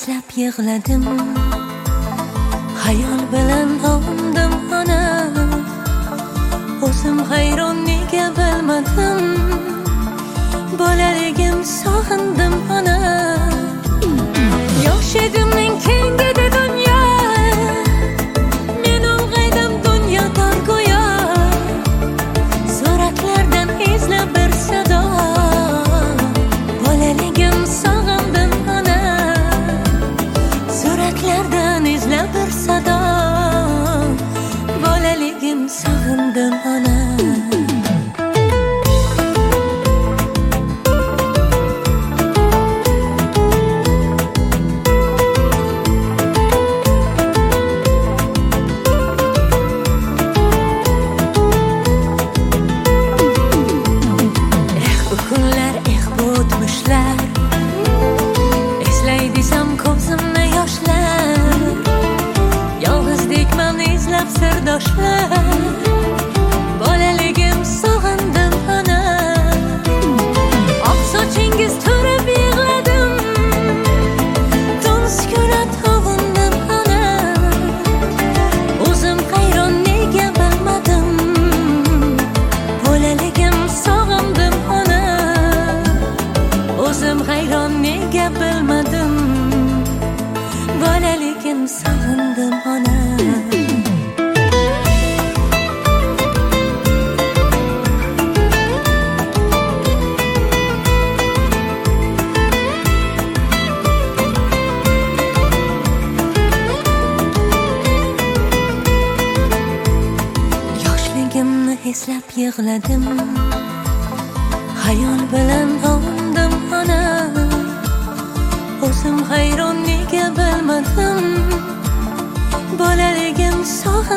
eslab yig'ladim. Xayol bilan ovundim ona. O'zim hayron nega bilmadim. Bolaligim sog'indim ona. Yosh edim men keng edi dunyo. Men ulg'aydim dunyodan go'yo. Suratlardan izlab bir sado. Bolaligim sog'indim ona. Suratlardan izlab bir sado. Bolaligim sog'indim ona. Eslay desam ko'zimni yoshlar. Yolg'izdekman izlab sirdoshlar. Bolaligim sog'indim ona. Oq sochingiz turib yig'ladim. Tun sukunat ovundim ona. O'zim hayron nega bilmadim. Bolaligim sog'indim ona. O'zim hayron nega bilmadim. Bolaligim sog'indim ona. Yoshligimni eslab yig'ladim. Xayol bilan ovundim ona. O'zim hayron nega bilmadim. Bolaligim sog'indim